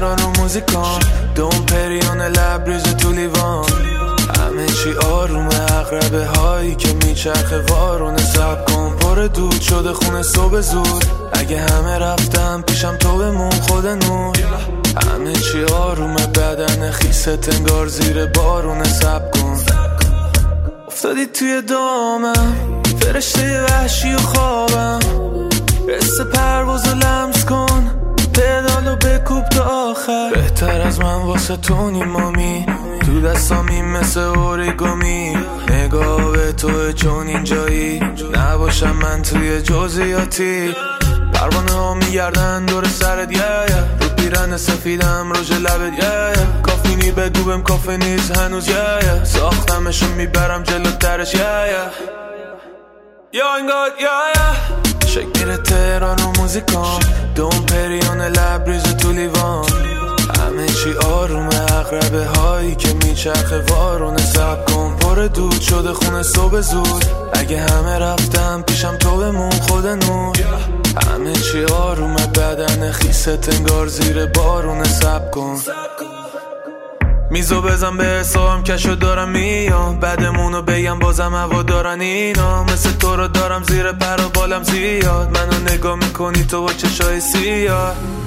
تهران و موزیکان دوم پریون لبریز تو لیوان همه چی آرومه عقربه هایی که میچرخه وارونه سب کن پر دود شده خونه صبح زود اگه همه رفتم پیشم تو بمون خود نور همه چی آرومه بدن خیست انگار زیر بارونه سب کن افتادی توی دامم فرشته وحشی و خوابم رس پرواز و لمس کن پدالو بکوب تا آخر بهتر از من واسه تو نیمامی تو دستامی مثل اوریگامی نگاه به توه چون اینجایی نباشم من توی جزئیاتی پروانه ها میگردن دور سرت رو پیرن سفیدم روژ لبت کافینی بگو بهم کافه نیست هنوز ساختمشو میبرم جلو درش یا انگار شکل تهران و موزیکان دوم پریون لبریز تو لیوان همه چی آرومه عقربه هایی که میچرخه وارونه سب کن پر دود شده خونه صبح زود اگه همه رفتم پیشم تو بمون خود نور همه چی آرومه بدن خیست انگار زیر بارونه سب کن میزو بزن به حسابم کشو دارم میام بعدمونو بگم بازم هوا دارن اینا مثل تو رو دارم زیر پر و بالم زیاد منو نگاه میکنی تو با چشای سیاه